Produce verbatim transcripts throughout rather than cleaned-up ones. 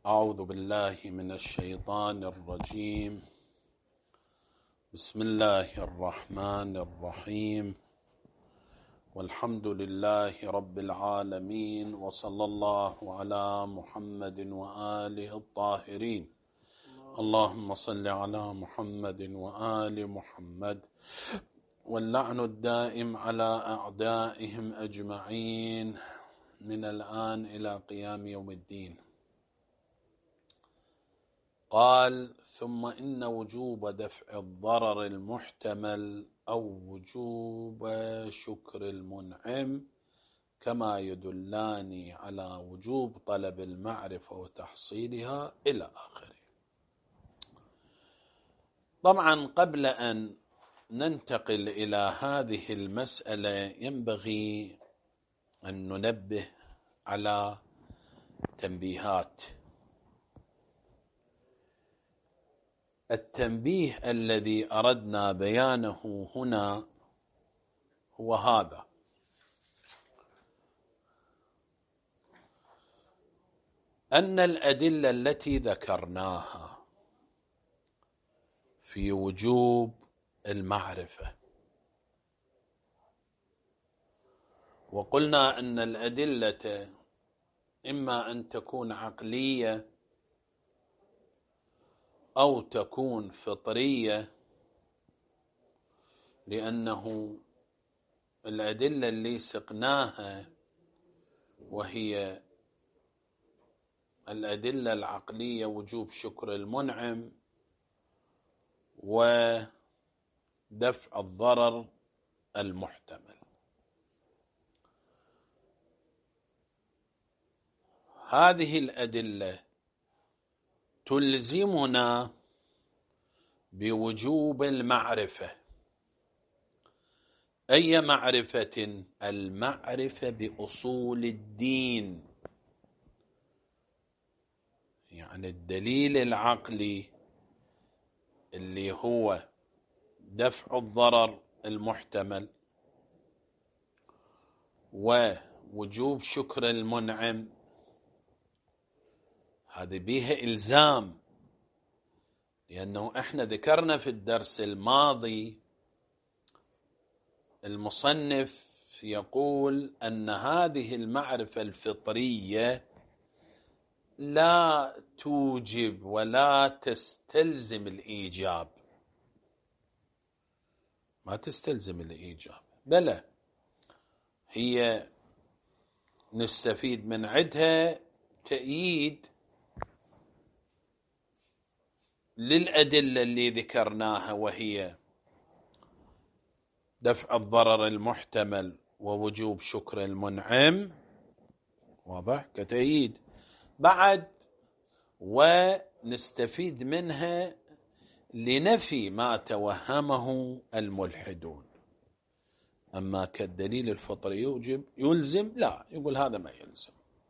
أعوذ بالله من الشيطان الرجيم. بسم الله الرحمن الرحيم، والحمد لله رب العالمين، وصلى الله على محمد وآله الطاهرين. اللهم صل على محمد وآل محمد، واللعن الدائم على أعدائهم أجمعين من الآن إلى قيام يوم الدين. قال: ثم إن وجوب دفع الضرر المحتمل أو وجوب شكر المنعم كما يدلان على وجوب طلب المعرفة وتحصيلها إلى آخره. طبعا قبل أن ننتقل إلى هذه المسألة ينبغي أن ننبه على تنبيهات. التنبيه الذي أردنا بيانه هنا هو هذا: أن الأدلة التي ذكرناها في وجوب المعرفة، وقلنا أن الأدلة إما أن تكون عقلية أو تكون فطرية، لأنه الأدلة اللي سقناها وهي الأدلة العقلية وجوب شكر المنعم ودفع الضرر المحتمل، هذه الأدلة تلزمنا بوجوب المعرفة. أي معرفة؟ المعرفة بأصول الدين، يعني الدليل العقلي اللي هو دفع الضرر المحتمل ووجوب شكر المنعم، هذه بيها إلزام، لأنه احنا ذكرنا في الدرس الماضي المصنف يقول أن هذه المعرفة الفطرية لا توجب ولا تستلزم الإيجاب، ما تستلزم الإيجاب، بلى هي نستفيد من عدها تأييد للأدلة اللي ذكرناها، وهي دفع الضرر المحتمل ووجوب شكر المنعم، واضح كتأييد بعد، ونستفيد منها لنفي ما توهمه الملحدون. أما كالدليل الفطري يوجب يلزم، لا، يقول هذا ما يلزم.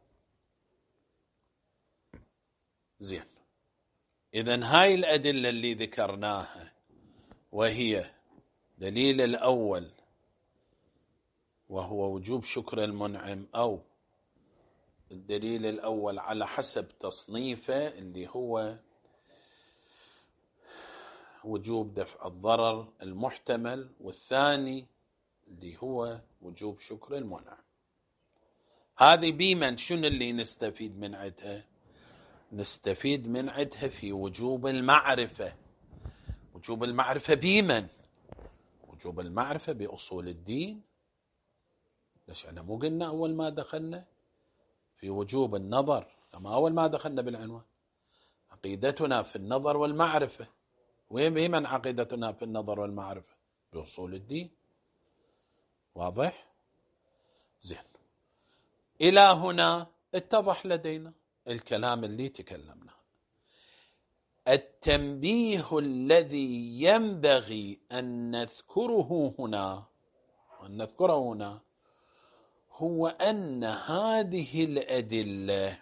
زين، إذن هاي الأدلة اللي ذكرناها، وهي دليل الأول وهو وجوب شكر المنعم، أو الدليل الأول على حسب تصنيفه اللي هو وجوب دفع الضرر المحتمل، والثاني اللي هو وجوب شكر المنعم. هذه بيمن شنو اللي نستفيد من عدها؟ نستفيد من عدها في وجوب المعرفة. وجوب المعرفة بيمن؟ وجوب المعرفة بأصول الدين. ليش احنا مو قلنا أول ما دخلنا في وجوب النظر، كما أول ما دخلنا بالعنوان عقيدتنا في النظر والمعرفة، وين بيمن عقيدتنا في النظر والمعرفة؟ بأصول الدين، واضح؟ زين، إلى هنا اتضح لدينا الكلام اللي تكلمنا. التنبيه الذي ينبغي أن نذكره هنا أن نذكره هنا هو أن هذه الأدلة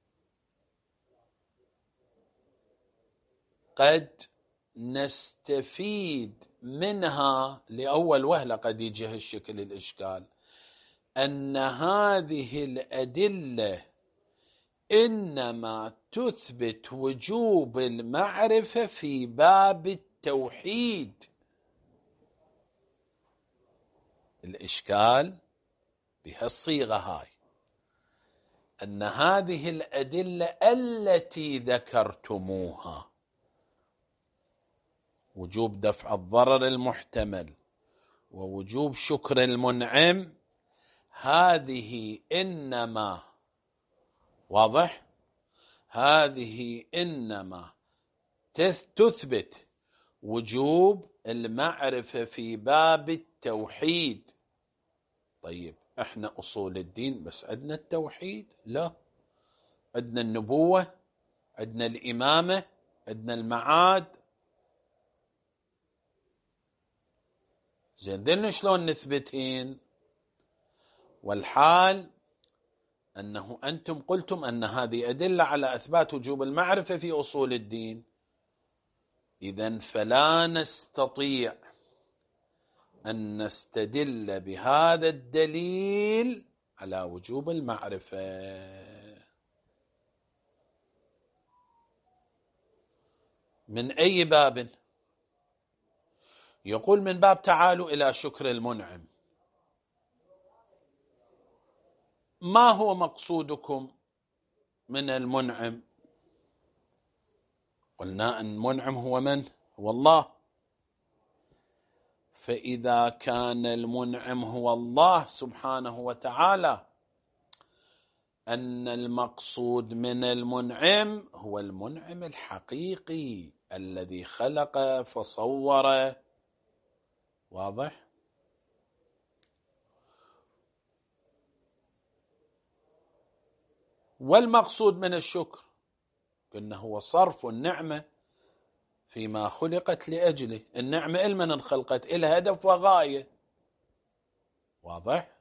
قد نستفيد منها لأول وهلة، قد يجي هالشكل الإشكال، أن هذه الأدلة إنما تثبت وجوب المعرفة في باب التوحيد. الإشكال بهالصيغة هاي أن هذه الأدلة التي ذكرتموها، وجوب دفع الضرر المحتمل ووجوب شكر المنعم، هذه إنما واضح هذه إنما تثبت وجوب المعرفة في باب التوحيد. طيب احنا أصول الدين بس عندنا التوحيد؟ لا، عندنا النبوة، عندنا الإمامة، عندنا المعاد. زين ذلك شلون نثبتين؟ والحال أنه أنتم قلتم أن هذه أدلة على إثبات وجوب المعرفة في أصول الدين، إذن فلا نستطيع أن نستدل بهذا الدليل على وجوب المعرفة. من أي باب؟ يقول من باب تعالوا إلى شكر المنعم. ما هو مقصودكم من المنعم؟ قلنا أن المنعم هو من؟ هو الله. فإذا كان المنعم هو الله سبحانه وتعالى، أن المقصود من المنعم هو المنعم الحقيقي الذي خلق فصور. واضح؟ والمقصود من الشكر أنه هو صرف النعمة فيما خلقت لأجله. النعمة إلمن انخلقت؟ إلها هدف وغاية. واضح؟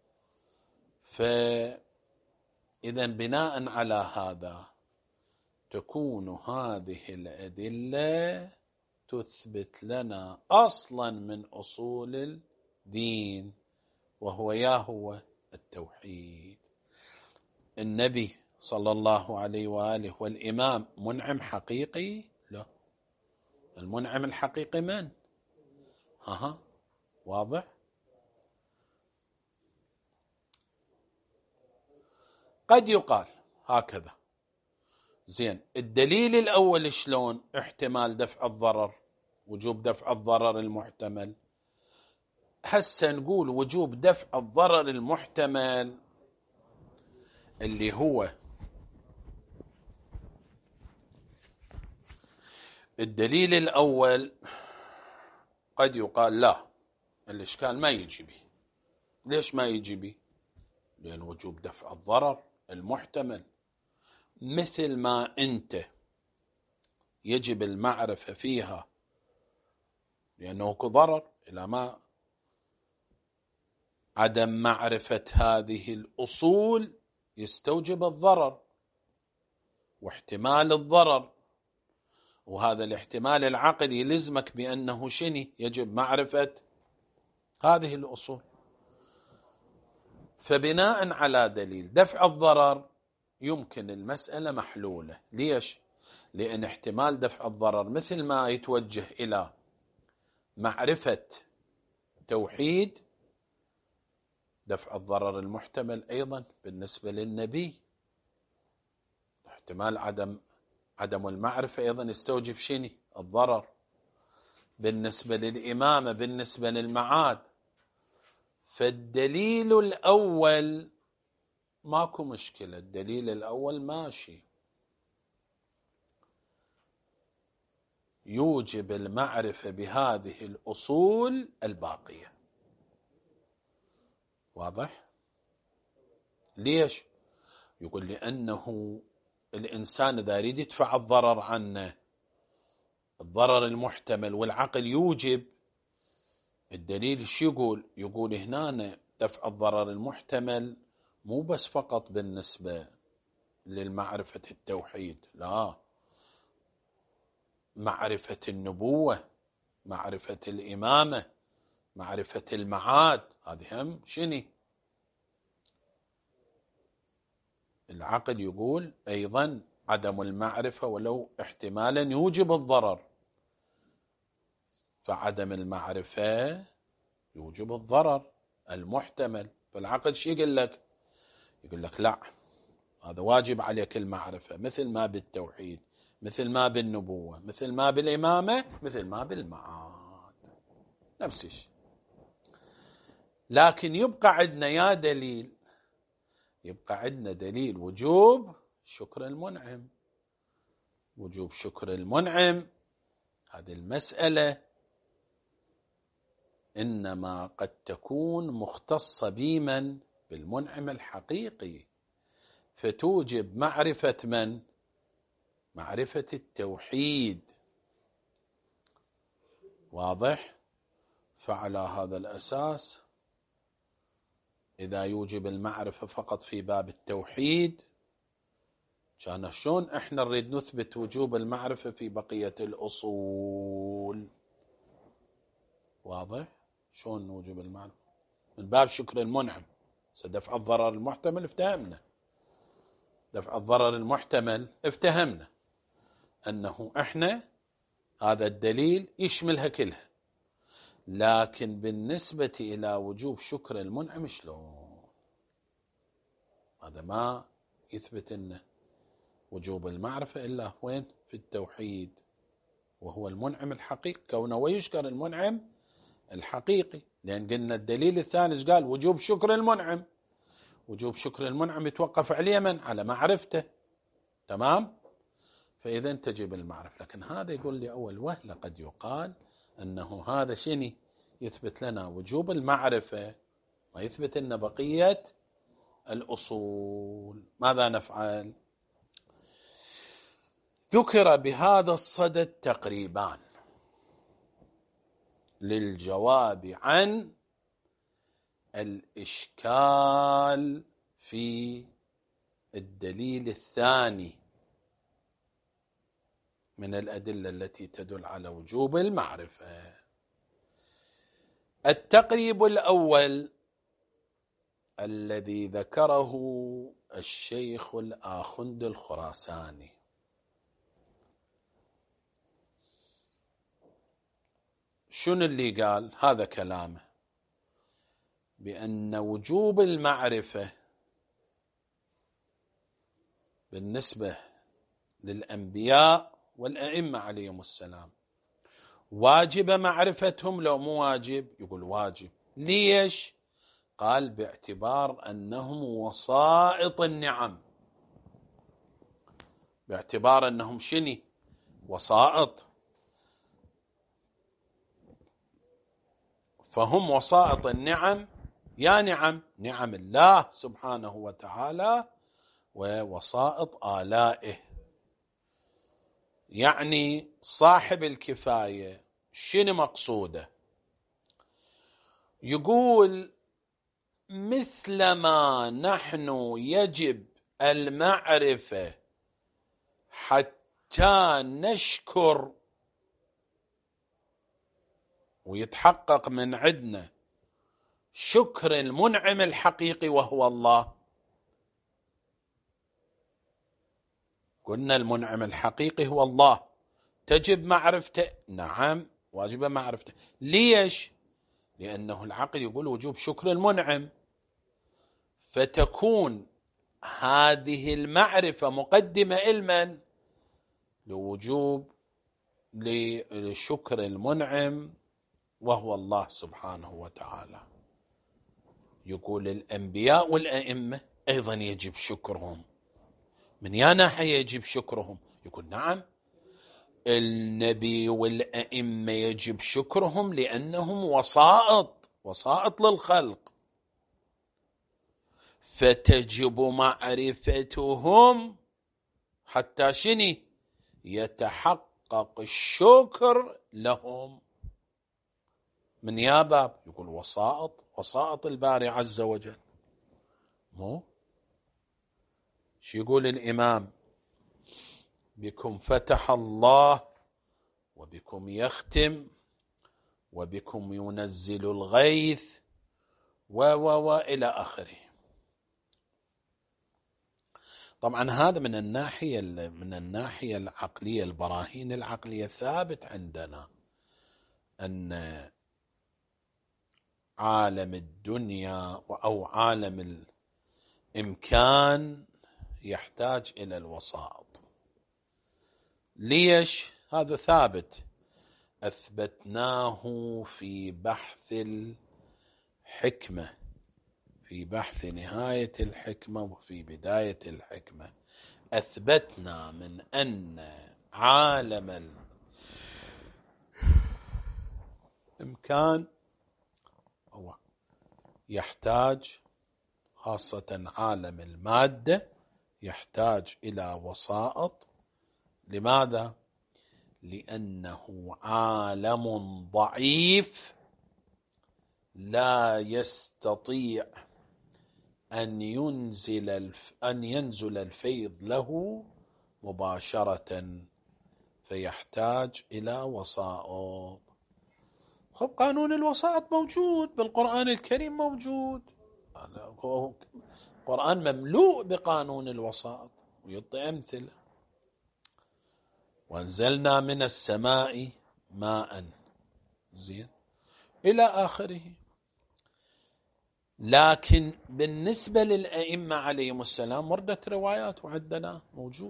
فإذا بناء على هذا تكون هذه الأدلة تثبت لنا أصلا من أصول الدين، وهو يا هو التوحيد. النبي صلى الله عليه وآله والإمام منعم حقيقي؟ لا، المنعم الحقيقي من؟ ها واضح؟ قد يقال هكذا. زين الدليل الأول شلون؟ احتمال دفع الضرر، وجوب دفع الضرر المحتمل. هسه نقول وجوب دفع الضرر المحتمل اللي هو الدليل الأول. قد يقال لا، الإشكال ما يجي به. ليش ما يجي به؟ لأن وجوب دفع الضرر المحتمل مثل ما أنت يجب المعرفة فيها لأنه كضرر، إلى ما عدم معرفة هذه الأصول يستوجب الضرر واحتمال الضرر، وهذا الاحتمال العقلي يلزمك بأنه شني يجب معرفة هذه الأصول. فبناء على دليل دفع الضرر يمكن المسألة محلولة. ليش؟ لأن احتمال دفع الضرر مثل ما يتوجه إلى معرفة توحيد، دفع الضرر المحتمل أيضا بالنسبة للنبي احتمال عدم عدم المعرفة أيضا يستوجب شني الضرر. بالنسبة للإمامة، بالنسبة للمعاد. فالدليل الأول ماكو مشكلة، الدليل الأول ماشي، يوجب المعرفة بهذه الأصول الباقية. واضح؟ ليش؟ يقول لأنه الإنسان إذا يريد يدفع الضرر عنه، الضرر المحتمل، والعقل يوجب، الدليل شو يقول؟ يقول هنا دفع الضرر المحتمل مو بس فقط بالنسبة للمعرفة التوحيد، لا، معرفة النبوة، معرفة الإمامة، معرفة المعاد، هذه هم شني العقل يقول أيضا عدم المعرفة ولو احتمالا يوجب الضرر، فعدم المعرفة يوجب الضرر المحتمل. فالعقل شو يقول لك؟ يقول لك لا، هذا واجب عليك المعرفة، مثل ما بالتوحيد، مثل ما بالنبوة، مثل ما بالإمامة، مثل ما بالمعاد، نفس الشيء. لكن يبقى عندنا يا دليل، يبقى عندنا دليل وجوب شكر المنعم. وجوب شكر المنعم هذه المسألة إنما قد تكون مختصة بمن؟ بالمنعم الحقيقي، فتوجب معرفة من؟ معرفة التوحيد. واضح؟ فعلى هذا الأساس إذا يوجب المعرفة فقط في باب التوحيد، كان شلون احنا نريد نثبت وجوب المعرفة في بقية الأصول؟ واضح؟ شلون نوجب المعرفة من باب شكر المنعم؟ دفع الضرر المحتمل افتهمنا، دفع الضرر المحتمل افتهمنا أنه احنا هذا الدليل يشملها كلها. لكن بالنسبة إلى وجوب شكر المنعم شلون؟ هذا ما يثبت أن وجوب المعرفة إلا وين؟ في التوحيد، وهو المنعم الحقيقي، كونه ويشكر المنعم الحقيقي. لأن قلنا الدليل الثاني قال وجوب شكر المنعم، وجوب شكر المنعم يتوقف على من؟ على معرفته. تمام؟ فإذا تجب المعرفة. لكن هذا يقول لي أول وهلة قد يقال أنه هذا شني يثبت لنا وجوب المعرفة ويثبت لنا بقية الأصول. ماذا نفعل؟ ذكر بهذا الصدد تقريبان للجواب عن الإشكال في الدليل الثاني من الأدلة التي تدل على وجوب المعرفة. التقريب الأول الذي ذكره الشيخ الآخند الخراساني، شنو اللي قال؟ هذا كلامه بأن وجوب المعرفة بالنسبة للأنبياء والأئمة عليهم السلام واجب معرفتهم لو مو واجب؟ يقول واجب. ليش؟ قال باعتبار أنهم وسائط النعم، باعتبار أنهم شني؟ وسائط، فهم وسائط النعم. يا نعم، نعم الله سبحانه وتعالى ووسائط آلائه. يعني صاحب الكفاية شنو مقصوده؟ يقول مثلما نحن يجب المعرفة حتى نشكر ويتحقق من عندنا شكر المنعم الحقيقي وهو الله. قلنا المنعم الحقيقي هو الله، تجب معرفته؟ نعم واجب معرفته. ليش؟ لأنه العقل يقول وجوب شكر المنعم، فتكون هذه المعرفة مقدمة إلمن؟ لوجوب لشكر المنعم وهو الله سبحانه وتعالى. يقول الأنبياء والأئمة أيضا يجب شكرهم. من يا ناحية يجب شكرهم؟ يقول نعم، النبي والأئمة يجب شكرهم لأنهم وسائط، وسائط للخلق، فتجب معرفتهم حتى شني؟ يتحقق الشكر لهم. من يا باب؟ يقول وسائط، وسائط الباري عز وجل. مو شو يقول الإمام؟ بكم فتح الله وبكم يختم وبكم ينزل الغيث و و و إلى آخره. طبعا هذا من الناحية من الناحية العقلية، البراهين العقلية ثابت عندنا أن عالم الدنيا أو عالم الإمكان يحتاج إلى الوسائط. ليش؟ هذا ثابت، أثبتناه في بحث الحكمة، في بحث نهاية الحكمة وفي بداية الحكمة. أثبتنا من أن عالم الإمكان هو يحتاج، خاصة عالم المادة، يحتاج إلى وسائط. لماذا؟ لأنه عالم ضعيف لا يستطيع أن ينزل أن ينزل الفيض له مباشرة، فيحتاج إلى وسائط. خب قانون الوسائط موجود بالقرآن الكريم، موجود، القرآن مملوء بقانون الوسائط ويعطي أمثلة. وانزلنا من السماء ماء، زين، إلى آخره. لكن بالنسبة للأئمة عليهم السلام وردت روايات وعندنا موجود.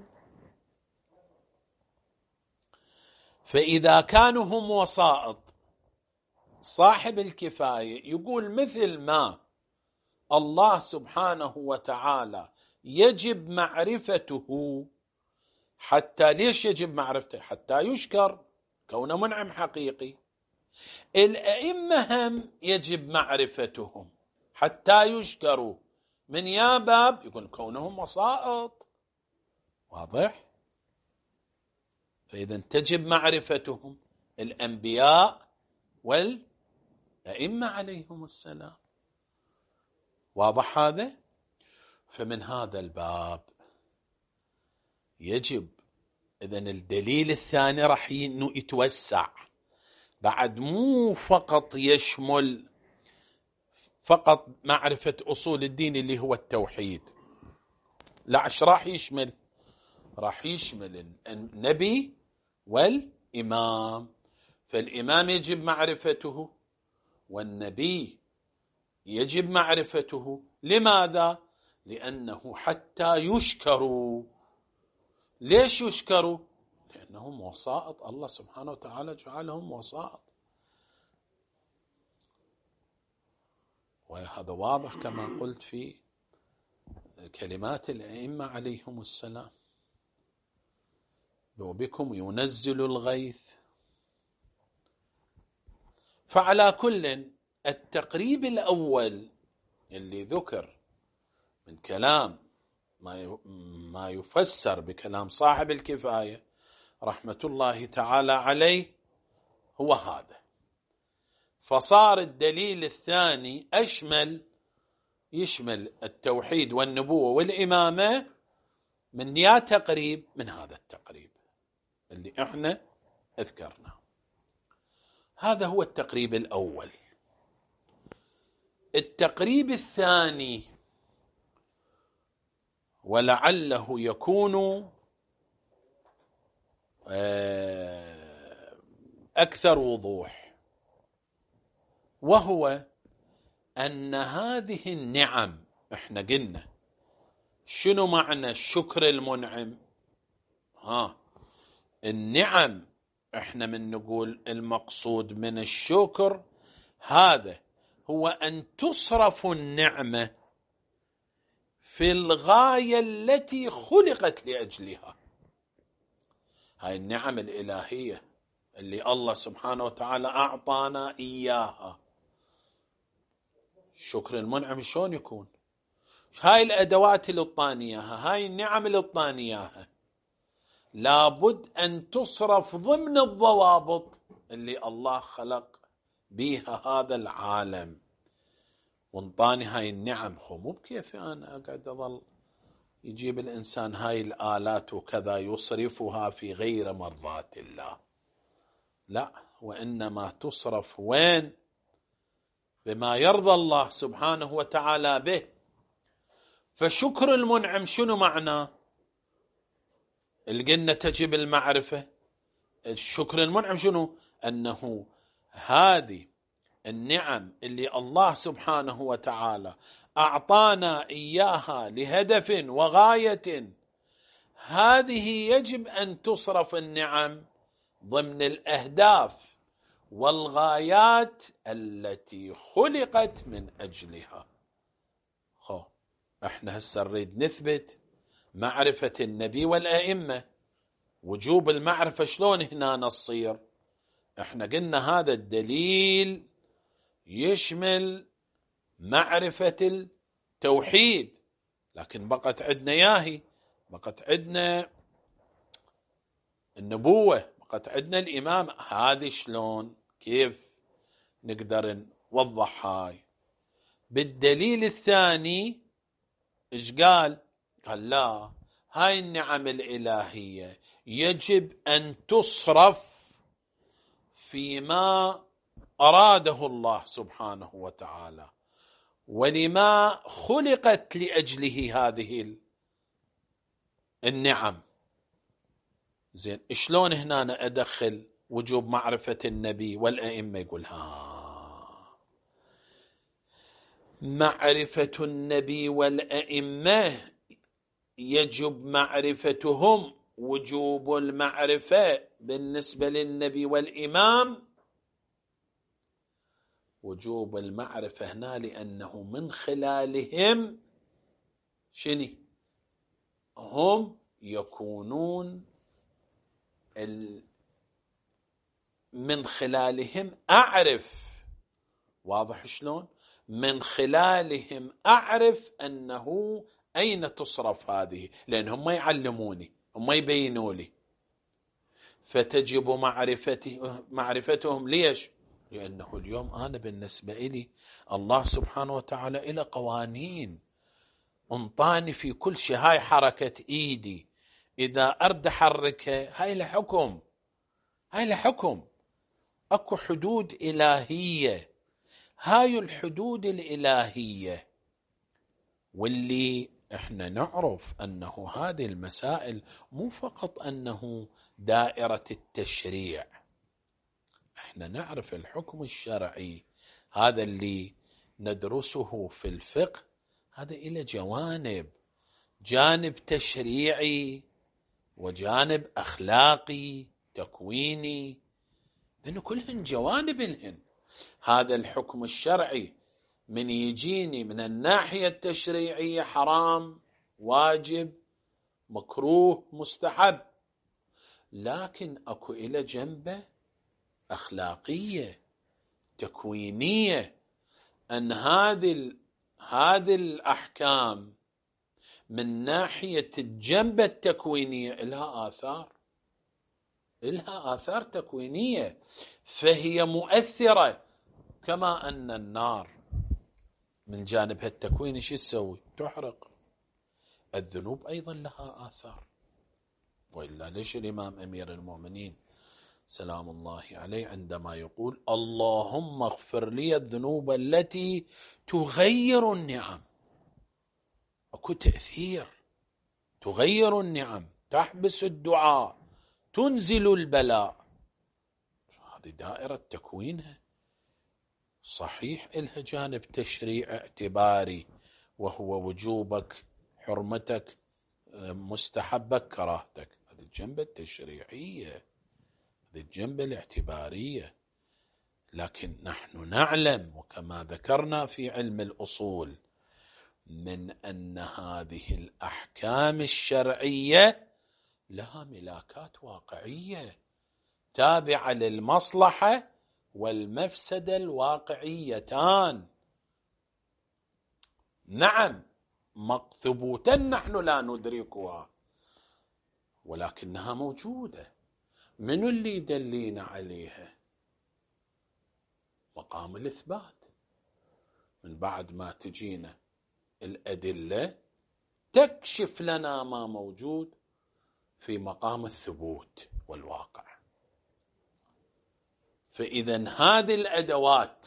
فإذا كانوا هم وسائط، صاحب الكفاية يقول مثل ما الله سبحانه وتعالى يجب معرفته، حتى ليش يجب معرفته؟ حتى يشكر، كونه منعم حقيقي. الأئمة هم يجب معرفتهم حتى يشكروا، من يا باب يقول كونهم وسائط. واضح؟ فإذا تجب معرفتهم، الأنبياء والأئمة عليهم السلام. واضح هذا؟ فمن هذا الباب يجب إذن الدليل الثاني راح يتوسع بعد، مو فقط يشمل فقط معرفة أصول الدين اللي هو التوحيد، لا، ايش راح يشمل؟ راح يشمل النبي والإمام. فالإمام يجب معرفته والنبي يجب معرفته. لماذا؟ لأنه حتى يشكروا. ليش يشكروا؟ لأنهم وسائط، الله سبحانه وتعالى جعلهم وسائط. وهذا واضح كما قلت في كلمات الأئمة عليهم السلام: بكم ينزل الغيث. فعلى كل، التقريب الأول اللي ذكر من كلام ما يفسر بكلام صاحب الكفاية رحمة الله تعالى عليه هو هذا. فصار الدليل الثاني أشمل، يشمل التوحيد والنبوة والإمامة، من يا تقريب من هذا التقريب اللي احنا اذكرناه. هذا هو التقريب الأول. التقريب الثاني ولعله يكون أكثر وضوح، وهو أن هذه النعم، احنا قلنا شنو معنى الشكر المنعم؟ ها النعم، احنا من نقول المقصود من الشكر هذا هو أن تصرف النعمة في الغاية التي خلقت لأجلها. هاي النعم الإلهية اللي الله سبحانه وتعالى أعطانا إياها. شكر المنعم شلون يكون؟ هاي الأدوات اللي اعطانياها، هاي النعم اللي اعطانياها، لابد أن تصرف ضمن الضوابط اللي الله خلق بيها هذا العالم وانطاني هاي النعم. هو مو بكيف أنا أقعد أظل يجيب الإنسان هاي الآلات وكذا يصرفها في غير مرضاة الله، لا، وإنما تصرف وين؟ بما يرضى الله سبحانه وتعالى به. فشكر المنعم شنو معناه؟ اللي قلنا تجب المعرفة. الشكر المنعم شنو؟ أنه هذه النعم اللي الله سبحانه وتعالى أعطانا إياها لهدف وغاية، هذه يجب أن تصرف النعم ضمن الأهداف والغايات التي خلقت من أجلها. خو احنا هسه نريد نثبت معرفة النبي والأئمة، وجوب المعرفة شلون هنا نصير؟ احنا قلنا هذا الدليل يشمل معرفة التوحيد، لكن بقت عندنا ياهي، بقت عندنا النبوة، بقت عندنا الإمام. هذه شلون كيف نقدر نوضح هاي؟ بالدليل الثاني إيش قال؟ قال لا، هاي النعم الإلهية يجب أن تصرف فيما أراده الله سبحانه وتعالى ولما خلقت لأجله هذه النعم. زين، شلون هنا أنا أدخل وجوب معرفة النبي والأئمة؟ يقول ها، معرفة النبي والأئمة يجب معرفتهم، وجوب المعرفة بالنسبة للنبي والإمام وجوب المعرفة هنا لأنه من خلالهم شني هم يكونون ال... من خلالهم أعرف. واضح شلون؟ من خلالهم أعرف أنه أين تصرف هذه، لأنهم ما يعلموني، هم ما يبينوا لي، فتجب معرفته معرفتهم. ليش؟ لأنه اليوم أنا بالنسبة لي الله سبحانه وتعالى إلى قوانين انطاني في كل شيء. هاي حركة إيدي إذا أرد أحركها هاي لحكم، هاي لحكم، أكو حدود إلهية. هاي الحدود الإلهية واللي احنا نعرف أنه هذه المسائل مو فقط أنه دائرة التشريع، احنا نعرف الحكم الشرعي هذا اللي ندرسه في الفقه، هذا إلى جوانب، جانب تشريعي وجانب أخلاقي تكويني، لأنه كلهن جوانب لهن. هذا الحكم الشرعي من يجيني من الناحية التشريعية حرام، واجب، مكروه، مستحب، لكن أكو إلى جنبه أخلاقية تكوينية، أن هذه هذه الأحكام من ناحية الجنبة التكوينية لها آثار، لها آثار تكوينية، فهي مؤثرة. كما أن النار من جانبها التكويني شو تسوي؟ تحرق. الذنوب أيضا لها آثار، وإلا ليش الإمام أمير المؤمنين سلام الله عليه عندما يقول اللهم اغفر لي الذنوب التي تغير النعم، أكو تأثير، تغير النعم، تحبس الدعاء، تنزل البلاء. هذه دائرة تكوينها صحيح إلها جانب تشريع اعتباري، وهو وجوبك، حرمتك، مستحبك، كراهتك، هذه الجنبة التشريعية، هذه الجنبة الاعتبارية. لكن نحن نعلم، وكما ذكرنا في علم الأصول، من أن هذه الأحكام الشرعية لها ملاكات واقعية تابعة للمصلحة والمفسدة الواقعيتان. نعم ثبوتا نحن لا ندركها، ولكنها موجودة. من اللي يدلينا عليها؟ مقام الإثبات. من بعد ما تجينا الأدلة تكشف لنا ما موجود في مقام الثبوت والواقع. فإذا هذه الأدوات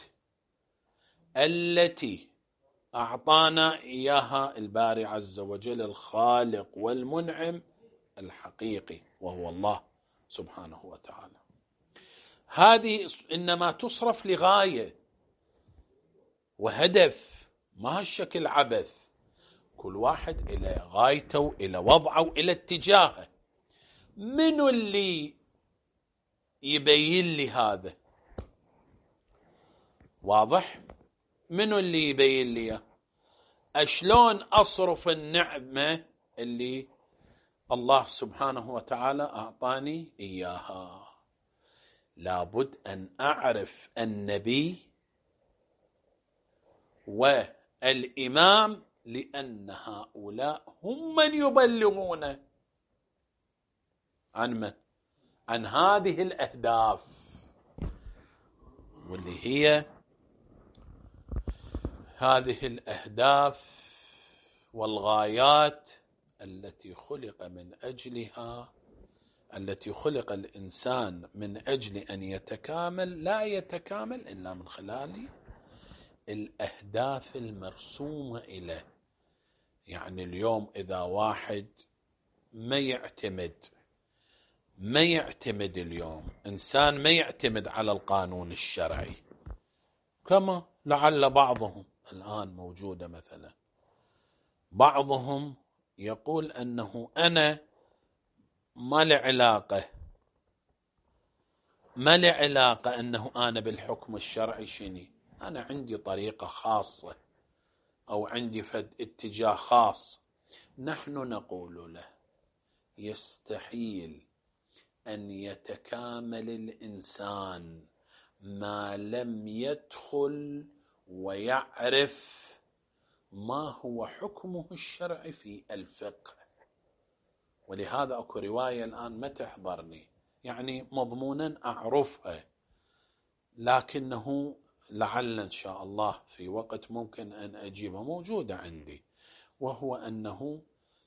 التي أعطانا إياها الباري عز وجل الخالق والمنعم، الحقيقي وهو الله سبحانه وتعالى. هذه إنما تصرف لغاية وهدف، ما هالشكل عبث. كل واحد إلى غايته، إلى وضعه، إلى اتجاهه. منو اللي يبين لي هذا؟ واضح؟ منو اللي يبين لي أشلون أصرف النعمة اللي الله سبحانه وتعالى أعطاني إياها؟ لابد أن أعرف النبي والإمام، لأن هؤلاء هم من يبلغون عن من؟ عن هذه الأهداف، واللي هي هذه الأهداف والغايات التي خلق من أجلها، التي خلق الإنسان من أجل أن يتكامل. لا يتكامل إلا من خلال الأهداف المرسومة إليه. يعني اليوم إذا واحد ما يعتمد ما يعتمد اليوم إنسان ما يعتمد على القانون الشرعي، كما لعل بعضهم الآن موجودة، مثلا بعضهم يقول أنه أنا ما له علاقة ما له علاقة أنه أنا بالحكم الشرعي شني، أنا عندي طريقة خاصة أو عندي فد اتجاه خاص. نحن نقول له يستحيل أن يتكامل الإنسان ما لم يدخل ويعرف ما هو حكمه الشرعي في الفقه. ولهذا أكو رواية الآن ما تحضرني، يعني مضمونا أعرفها، لكنه لعل إن شاء الله في وقت ممكن أن أجيبها، موجودة عندي. وهو أنه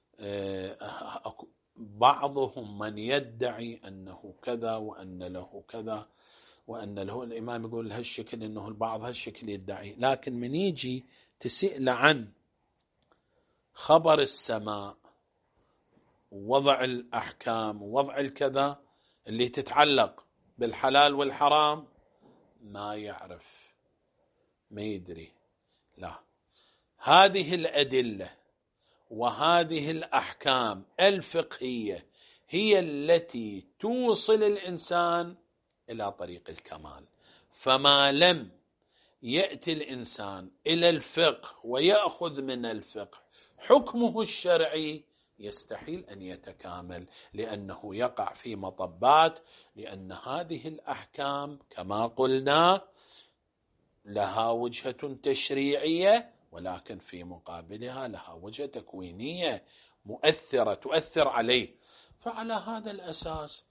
بعضهم من يدعي أنه كذا وأن له كذا وأن له، الإمام يقول هالشكل، أنه البعض هالشكل يدعي، لكن من يجي تسئل عن خبر السماء ووضع الأحكام ووضع الكذا اللي تتعلق بالحلال والحرام، ما يعرف، ما يدري. لا، هذه الأدلة وهذه الأحكام الفقهية هي التي توصل الإنسان إلى طريق الكمال. فما لم يأتي الإنسان إلى الفقه ويأخذ من الفقه حكمه الشرعي، يستحيل أن يتكامل، لأنه يقع في مطبات. لأن هذه الأحكام كما قلنا لها وجهة تشريعية، ولكن في مقابلها لها وجهة تكوينية مؤثرة تؤثر عليه. فعلى هذا الأساس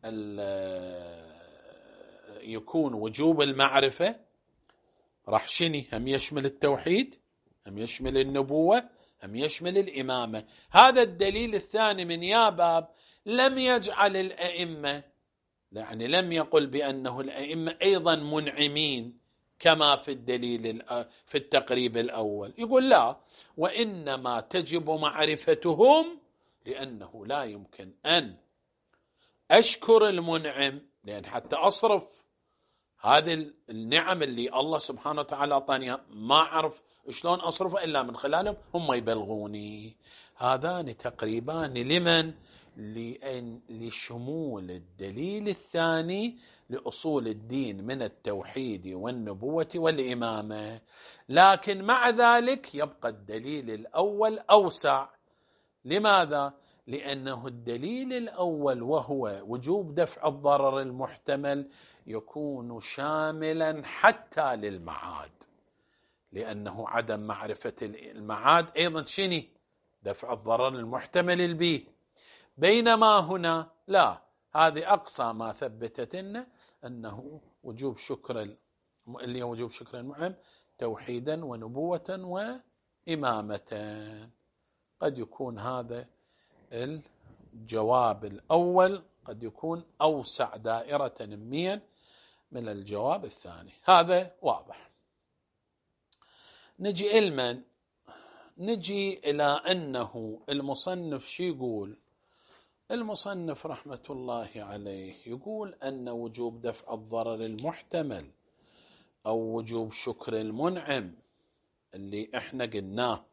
يكون وجوب المعرفة راح شني، هم يشمل التوحيد، هم يشمل النبوة، هم يشمل الإمامة. هذا الدليل الثاني من يا باب لم يجعل الأئمة، يعني لم يقل بأنه الأئمة أيضا منعمين كما في الدليل في التقريب الأول، يقول لا، وإنما تجب معرفتهم، لأنه لا يمكن أن أشكر المنعم، لأن حتى أصرف هذه النعم اللي الله سبحانه وتعالى أعطاني ما أعرف شلون أصرفها إلا من خلالهم، هم يبلغوني. هذان تقريبان لمن؟ لأن لشمول الدليل الثاني لأصول الدين من التوحيد والنبوة والإمامة. لكن مع ذلك يبقى الدليل الأول أوسع. لماذا؟ لأنه الدليل الأول وهو وجوب دفع الضرر المحتمل يكون شاملا حتى للمعاد، لأنه عدم معرفة المعاد أيضا شني؟ دفع الضرر المحتمل البيه. بينما هنا لا، هذه أقصى ما ثبتت لنا أنه وجوب شكر اللي هو وجوب شكر المنعم توحيدا ونبوة وإمامة. قد يكون هذا الجواب الأول قد يكون أوسع دائرة نميا من الجواب الثاني، هذا واضح. نجي إلمن نجي إلى أنه المصنف شي يقول؟ المصنف رحمة الله عليه يقول أن وجوب دفع الضرر المحتمل أو وجوب شكر المنعم اللي احنا قلناه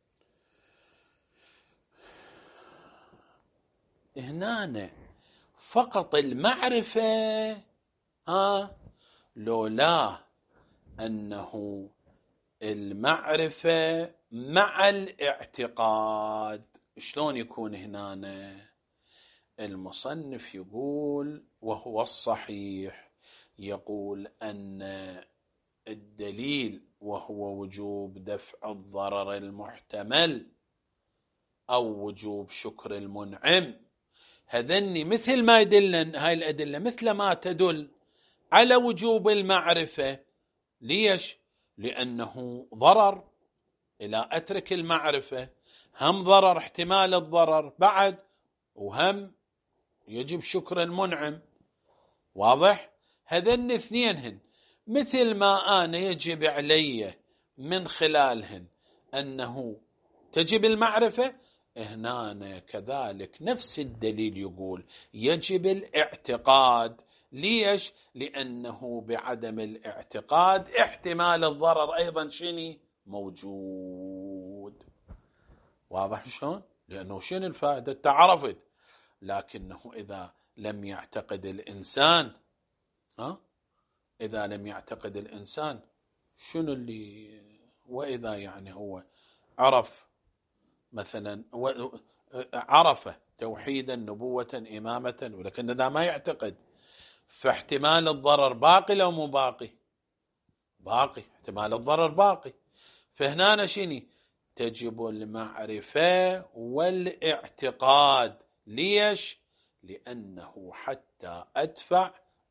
هنا فقط المعرفة، ها لولا أنه المعرفة مع الاعتقاد. شلون يكون هنا؟ المصنف يقول وهو الصحيح، يقول أن الدليل وهو وجوب دفع الضرر المحتمل أو وجوب شكر المنعم، هذني مثل ما يدلن هاي الأدلة مثل ما تدل على وجوب المعرفة. ليش؟ لأنه ضرر إلى أترك المعرفة، هم ضرر احتمال الضرر بعد، وهم يجب شكر المنعم. واضح؟ هذن اثنينهن مثل ما أنا يجب علي من خلالهن أنه تجب المعرفة، هنا كذلك نفس الدليل يقول يجب الاعتقاد. ليش؟ لأنه بعدم الاعتقاد احتمال الضرر أيضا شني موجود. واضح شلون؟ لأنه شنو الفائدة؟ تعرفت، لكنه إذا لم يعتقد الإنسان، ها؟ إذا لم يعتقد الإنسان شنو اللي، وإذا يعني هو عرف مثلا عرف توحيدا نبوة إمامة، ولكن إذا ما يعتقد فاحتمال الضرر باقي لو مو باقي؟ باقي، احتمال الضرر باقي. فهنا شني؟ تجب المعرفة والاعتقاد. ليش؟ لأنه حتى أدفع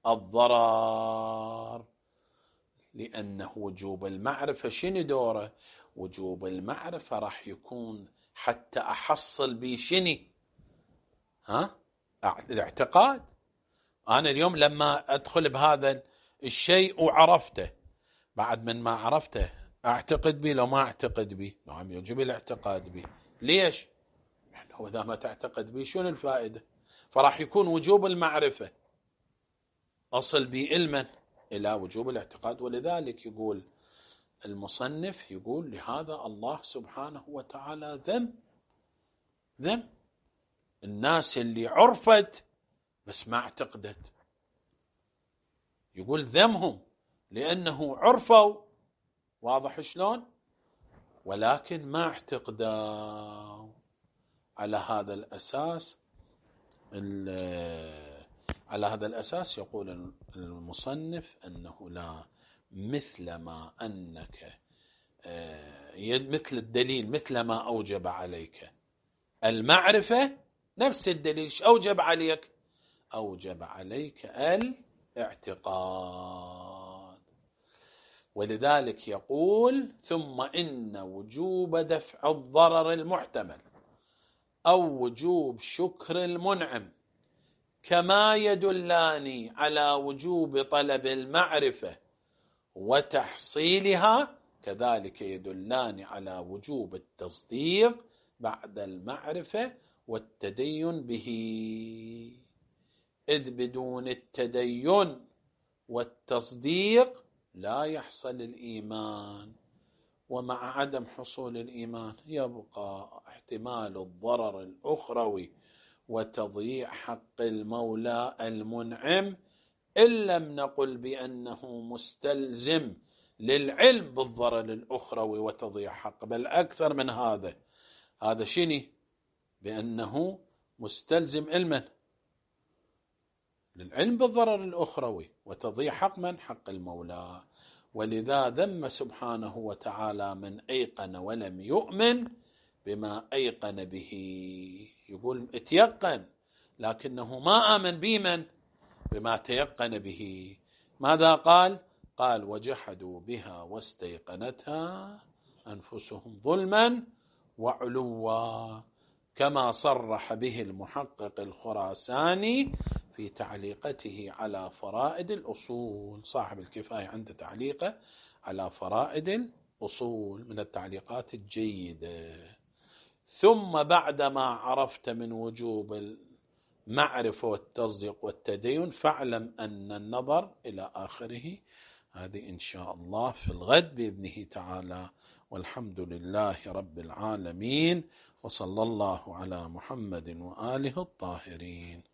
الضرر. لأنه وجوب المعرفة شنو دوره؟ وجوب المعرفة راح يكون حتى أحصل بي شني؟ ها؟ الاعتقاد. أنا اليوم لما أدخل بهذا الشيء وعرفته، بعد من ما عرفته أعتقد به لو ما أعتقد به؟ نعم يجب الاعتقاد به. ليش؟ يعني إذا ما تعتقد به شنو الفائدة؟ فراح يكون وجوب المعرفة أصل به علما إلى وجوب الاعتقاد. ولذلك يقول المصنف، يقول لهذا الله سبحانه وتعالى ذم ذم الناس اللي عرفت بس ما اعتقدت. يقول ذمهم لأنه عرفوا، واضح شلون؟ ولكن ما اعتقدوا. على هذا الأساس على هذا الأساس يقول المصنف أنه لا، مثل ما أنك مثل الدليل مثل ما أوجب عليك المعرفة، نفس الدليل أوجب عليك؟ أوجب عليك الاعتقاد. ولذلك يقول ثم إن وجوب دفع الضرر المحتمل أو وجوب شكر المنعم كما يدلان على وجوب طلب المعرفة وتحصيلها، كذلك يدلان على وجوب التصديق بعد المعرفة والتدين به. إذ بدون التدين والتصديق لا يحصل الإيمان، ومع عدم حصول الإيمان يبقى احتمال الضرر الأخروي وتضييع حق المولى المنعم، إن لم نقل بأنه مستلزم للعلم بالضرر الأخروي وتضييع حق، بل أكثر من هذا. هذا شني؟ بأنه مستلزم علما للعلم بالضرر الأخروي وتضييع حق من؟ حق المولى. ولذا ذم سبحانه وتعالى من أيقن ولم يؤمن بما أيقن به. يقول اتيقن لكنه ما آمن بمن؟ بما تيقن به. ماذا قال؟ قال وجحدوا بها واستيقنتها أنفسهم ظلما وعلوا، كما صرح به المحقق الخراساني في تعليقته على فرائد الأصول. صاحب الكفاية عنده تعليقه على فرائد الأصول من التعليقات الجيدة. ثم بعدما عرفت من وجوب المعرفة والتصديق والتدين، فاعلم أن النظر إلى آخره. هذه إن شاء الله في الغد بإذنه تعالى، والحمد لله رب العالمين، وصلى الله على محمد وآله الطاهرين.